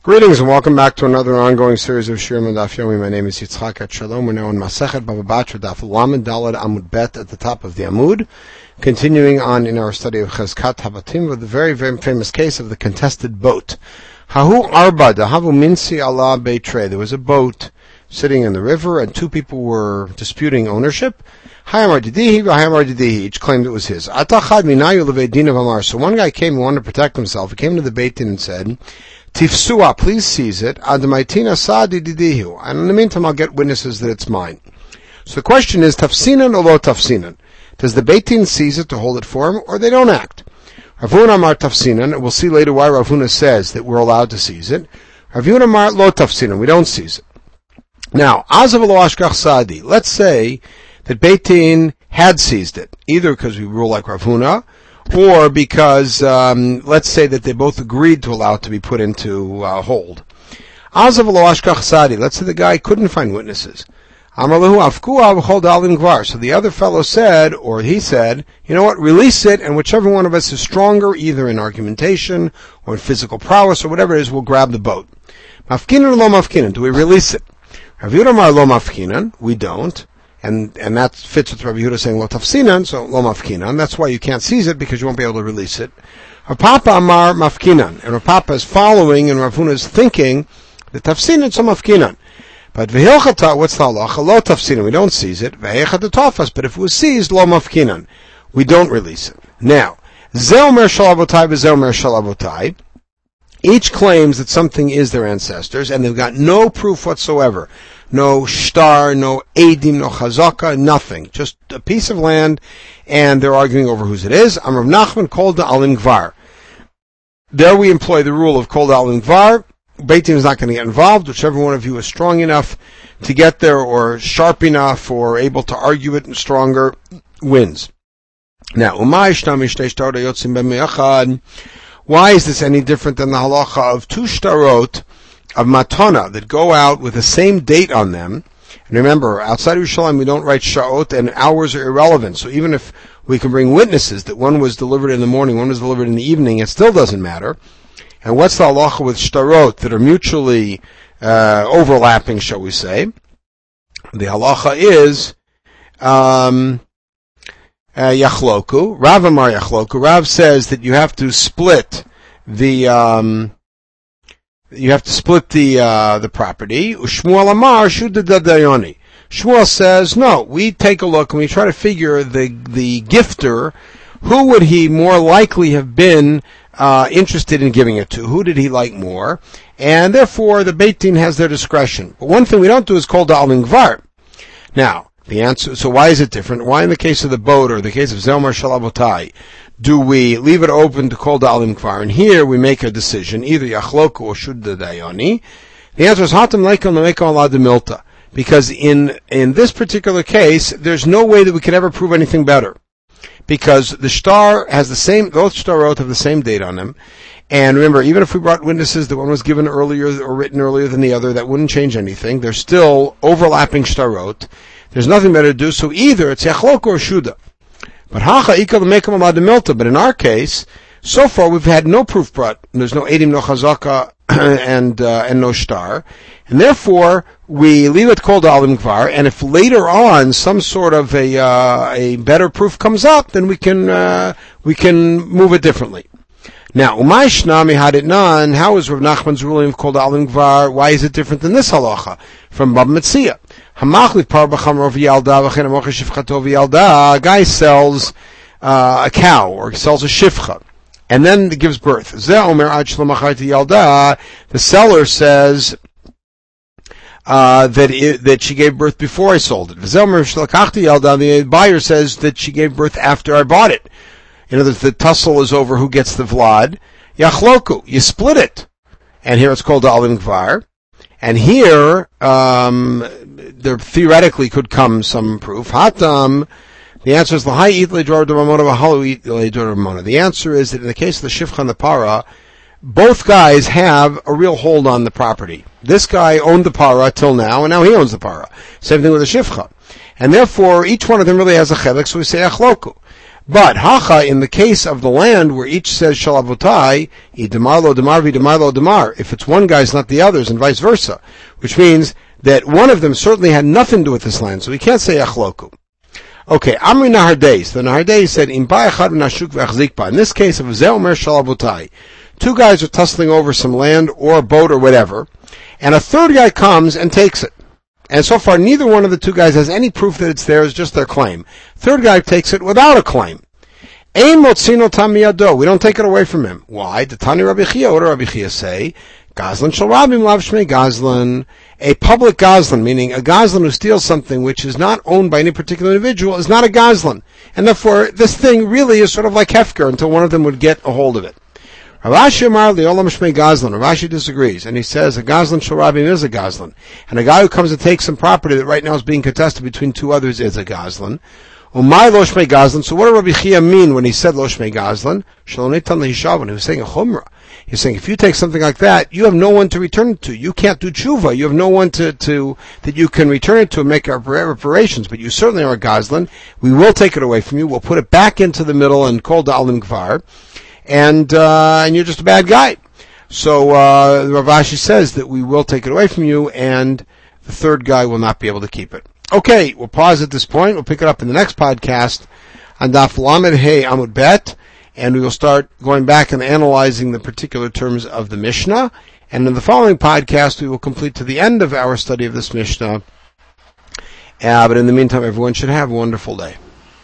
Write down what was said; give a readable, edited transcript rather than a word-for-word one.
Greetings and welcome back to another ongoing series of Shirim and Daf Yomi. My name is Yitzchak at Shalom. We're now in Masechet Bava Batra Daf Lamed Daled Amud Bet at the top of the Amud. Continuing on in our study of Cheskat Habatim with the very, very famous case of the contested boat. Hahu Arba Dahavu Minsi Allah Beitre. There was a boat sitting in the river and two people were disputing ownership. Hayamar Didihi, Hayamar Didihi. Each claimed it was his. Atachad Minayu Levei Din of Amar. So one guy came and wanted to protect himself. He came to the Beit Din and said, Tifsua, please seize it. Adamaitina Sadi Didihu. And in the meantime, I'll get witnesses that it's mine. So the question is, Tafsinan or lo Tafsinan? Does the Beit Din seize it to hold it for him, or they don't act? Ravuna Amar Tafsinan, and we'll see later why Ravuna says that we're allowed to seize it. Ravuna Amar lo Tafsinan, we don't seize it. Now, Azav lo Ashkach Sadi. Let's say that Beit Din had seized it, either because we rule like Ravuna, or because, let's say that they both agreed to allow it to be put into hold. Azav lo ashkach sadi. Let's say the guy couldn't find witnesses. Amar lehu afku avchol dalim gvar. So the other fellow said, or he said, you know what, release it, and whichever one of us is stronger, either in argumentation, or in physical prowess, or whatever it is, we'll grab the boat. Mafkinan or lo mafkinan? Do we release it? Rav Yehuda Amar lo mafkinan. We don't. And that fits with Rabbi Yehuda saying lo tafsinan, so lo mafkinan. That's why you can't seize it, because you won't be able to release it. Rav Papa Amar mafkinan, and Rav Papa is following, and Rav Huna is thinking the tafsinan, so mafkinan. But v'hilchata, what's the halacha? Lo tafsinan, we don't seize it. V'heichata tafas, but if it was seized, lo mafkinan, we don't release it. Now, zeh omer shel avotai v'zeh omer shel avotai. Each claims that something is their ancestors, and they've got no proof whatsoever. No shtar, no edim, no chazaka, nothing. Just a piece of land, and they're arguing over whose it is. Amar Nachman called the alim gvar. There we employ the rule of kol alim gvar. Beit Din is not going to get involved. Whichever one of you is strong enough to get there, or sharp enough, or able to argue it and stronger, wins. Now, why is this any different than the halacha of two shtarot of matana that go out with the same date on them? And remember, outside of Yerushalayim, we don't write sha'ot, and hours are irrelevant. So even if we can bring witnesses that one was delivered in the morning, one was delivered in the evening, it still doesn't matter. And what's the halacha with shtarot that are mutually overlapping, shall we say? The halacha is yachloku. Rav Amar yachloku. Rav says that you have to split the property. Shmuel Amar shuda dadayoni. Shmuel says, no, we take a look and we try to figure the gifter, who would he more likely have been interested in giving it to? Who did he like more? And therefore the Beit Din has their discretion. But one thing we don't do is call da'alin gvar. Now, the answer, so why is it different? Why in the case of the boat or the case of Zelmar Shalabotai do we leave it open to call Da'alim Kvar? And here we make a decision, either Yachloku or Shudda Dayoni. The answer is Hatam Leikel Nameko Allah de Milta. Because in this particular case, there's no way that we could ever prove anything better. Because the shtar has the same, both shtarot have the same date on them. And remember, even if we brought witnesses that one was given earlier or written earlier than the other, that wouldn't change anything. There's still overlapping shtarot. There's nothing better to do, so either it's Yachlok or Shuda. But Hacha Ikal Mekam Amad Milta, but in our case, so far we've had no proof brought. There's no Edim, no Chazaka, and no Shtar. And therefore, we leave it called Alim Kvar, and if later on some sort of a better proof comes up, then we can move it differently. Now, Umay Shnami Haditnan, how is Rav Nachman's ruling of called Alim Kvar? Why is it different than this halacha from Bab Metzia? A guy sells a cow or sells a shifcha, and then it gives birth. The seller says that she gave birth before I sold it. The buyer says that she gave birth after I bought it. In other words, the tussle is over who gets the vlad. Yachloku, you split it, and here it's called alim kvar. And here, there theoretically could come some proof. Hatam, the answer is l'hai it le'dor d'ramona v'halu it le'dor d'ramona. The answer is that in the case of the shifcha and the para, both guys have a real hold on the property. This guy owned the para till now, and now he owns the para. Same thing with the shifcha. And therefore, each one of them really has a chelik, so we say achloku. But hacha, in the case of the land where each says shalavutai, idamar lo damar v'idamar lo damar, if it's one guy's not the other's, and vice versa, which means that one of them certainly had nothing to do with this land, so he can't say achloku. Okay, Amri Nahardeis. The Nahardeis said, in this case, of Zeh Omer Shalavutai, two guys are tussling over some land or a boat or whatever, and a third guy comes and takes it. And so far, neither one of the two guys has any proof that it's theirs, just their claim. Third guy takes it without a claim. Ein motzino tam miyado. We don't take it away from him. Why? The Tani Rabbi Chia. What do Rabbi Chia say? Gazlan shel rabim lav shmei gazlan. A public gazlan, meaning a gazlan who steals something which is not owned by any particular individual, is not a gazlan. And therefore, this thing really is sort of like hefker until one of them would get a hold of it. Rav Ashi Amar li'olam shmei gazlan. Rav Ashi disagrees, and he says a gazlan shel rabim is a gazlan. And a guy who comes to take some property that right now is being contested between two others is a gazlan. Umay lo shmei gazlan. So what did Rabbi Chia mean when he said lo shmei gazlan? Shalom netan lehishavan. He was saying a chumrah. He's saying if you take something like that, you have no one to return it to. You can't do tshuva. You have no one to that you can return it to and make reparations. But you certainly are a gazlan. We will take it away from you. We'll put it back into the middle and call da'alim gvar, and you're just a bad guy. So Rav Ashi says that we will take it away from you, and the third guy will not be able to keep it. Okay, we'll pause at this point. We'll pick it up in the next podcast on Daf Lamed Hey Amud Bet. And we will start going back and analyzing the particular terms of the Mishnah. And in the following podcast, we will complete to the end of our study of this Mishnah. But in the meantime, everyone should have a wonderful day.